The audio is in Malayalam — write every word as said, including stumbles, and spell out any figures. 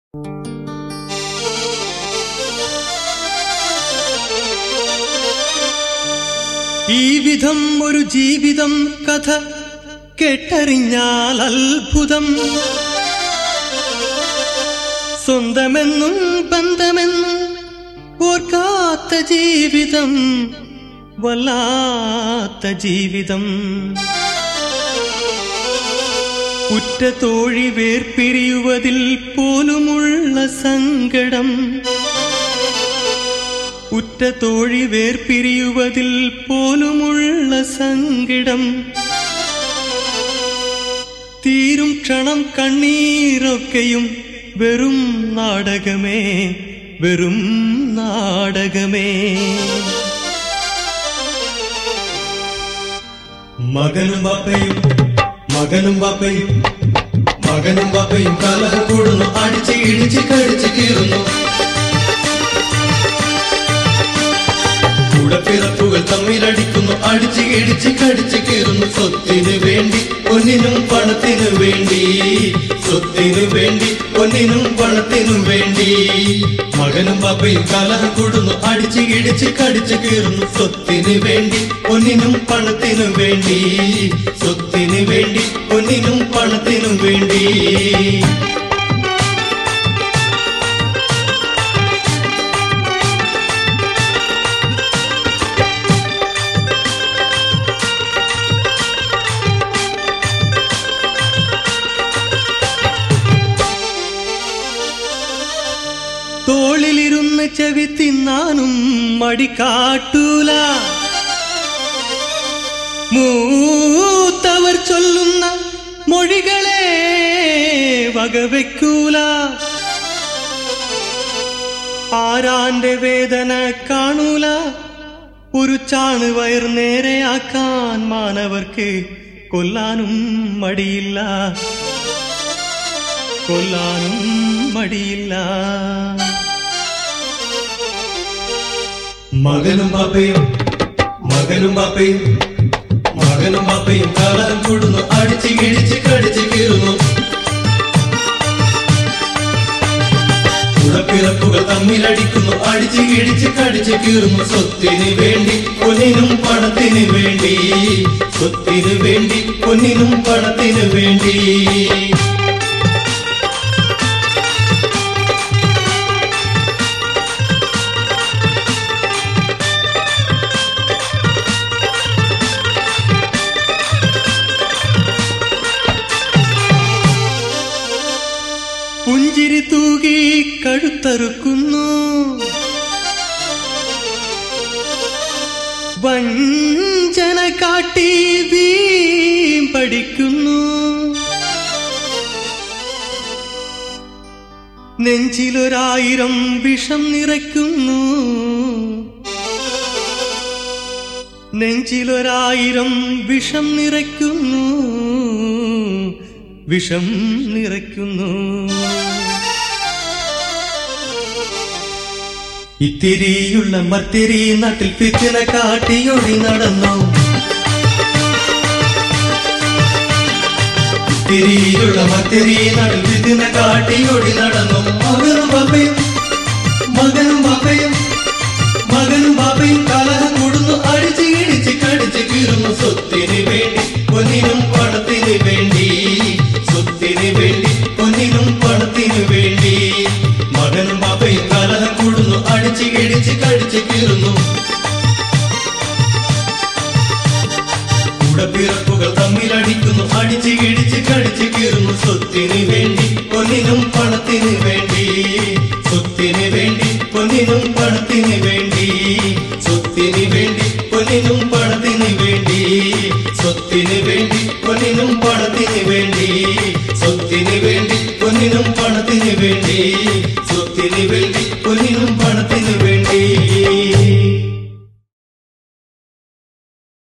ഈ വിധം ഒരു ജീവിതം കഥ കേട്ടറിഞ്ഞാൽ അത്ഭുതം. സ്വന്തമെന്നും ബന്ധമെന്നും ഓർക്കാത്ത ജീവിതം, വല്ലാത്ത ജീവിതം. ഉറ്റ തോഴി വേർപിരിയുവതിൽ പോലുമുള്ള സങ്കടം, ഉറ്റ തോഴി വേർപിരിയുവതിൽ പോലുമുള്ള സങ്കടം. തീരും ക്ഷണം കണ്ണീരൊക്കെയും വെറും നാടകമേ, വെറും നാടകമേ. മകനും ബാപ്പയും മകനും ബാപ്പയും മകനും ബാപ്പയും കലഹം കൂടുന്നു, അടിച്ച് ഇടിച്ച് കടിച്ച് കീറുന്നു. കൂടപ്പിറപ്പുകൾ തമ്മിലടിക്കുന്നു, അടിച്ച് ഇടിച്ച് കടിച്ച് കീറുന്നു. സ്വത്തിന് വേണ്ടി പൊന്നിനും പണത്തിനു വേണ്ടി, സ്വത്തിനു വേണ്ടി പൊന്നിനും പണത്തിനും വേണ്ടി. മകനും ബാപ്പയും കലഹം കൂടുന്നു, അടിച്ച് ഇടിച്ച് കടിച്ച് കീറുന്നു. സ്വത്തിന് വേണ്ടി പൊന്നിനും പണത്തിനും വേണ്ടി, സ്വത്തിന് വേണ്ടി പൊന്നിനും പണത്തിനും വേണ്ടി. തോളിലിരുന്ന് ചെവി തിന്നാനും മടികാട്ടൂല, മൂത്തവർ ചൊല്ലുന്ന മൊഴികളെ വകവെക്കൂല. ആരാന്റെ വേദന കാണൂല, ഒരു ചാണ് വയർ നേരെയാക്കാൻ മാനവർക്ക് കൊല്ലാനും മടിയില്ല, കൊല്ലാനും മടിയില്ല. മകനും ബാപ്പയും മകനും ബാപ്പയും മകനും ബാപ്പയും കലഹം കൂടുന്നു, അടിച്ച് ഇടിച്ച് കടിച്ച് കീറുന്നു. കൂടപ്പിറപ്പുകൾ തമ്മിലടിക്കുന്നു, അടിച്ച് ഇടിച്ച് കടിച്ച് കീറുന്നു. സ്വത്തിന് വേണ്ടി പൊന്നിനും പണത്തിന് വേണ്ടി, സ്വത്തിന് വേണ്ടി പൊന്നിനും പണത്തിന് വേണ്ടി. പുഞ്ചിരി തൂകി കഴുത്തറുക്കുന്നു, വഞ്ചന കാട്ടി വീമ്പടിക്കുന്നു. നെഞ്ചിലൊരായിരം വിഷം നിറയ്ക്കുന്നു, നെഞ്ചിലൊരായിരം വിഷം നിറയ്ക്കുന്നു, വിഷം നിറയ്ക്കുന്നു. ഇത്തിരിയുള്ള മത്തിരി നാട്ടിൽ ഫിത്തിന കാട്ടിയൊടി നടന്നു, ഇത്തിരിയുള്ള മത്തിരി നാട്ടിൽ ഫിത്തിന കാട്ടിയൊടി നടന്നു. മകനും ബാപ്പയും മകനും ബാപ്പയും മകനും ബാപ്പയും കലഹം കൂടുന്നു, അടിച്ച് ഇടിച്ച് കടിച്ച് കീറുന്നു. സ്വത്തിന് വേണ്ടി പൊന്നിനും പണത്തിന് വേണ്ടി, സ്വത്തിന് വേണ്ടി പൊന്നിനും പണത്തിന് വേണ്ടി. മകനും ബാപ്പയും കലഹം കൂടുന്നു, അടിച്ച് ഇടിച്ച് കടിച്ച് കീറുന്നു. കൂടപ്പിറപ്പുകൾ തമ്മിലടിക്കുന്നു, അടിച്ച് ഇടിച്ച് കടിച്ച് കീറുന്നു. സ്വത്തിന് വേണ്ടി പൊന്നിനും പണത്തിന് വേണ്ടി, സ്വത്തിന് വേണ്ടി പൊന്നിനും പണത്തിന് വേണ്ടി, സ്വത്തിന് വേണ്ടി പൊന്നിനും പണത്തിന് വേണ്ടി, സ്വത്തിന് വേണ്ടി പൊന്നിനും പണത്തിന് വേണ്ടി, സ്വത്തിന് വേണ്ടി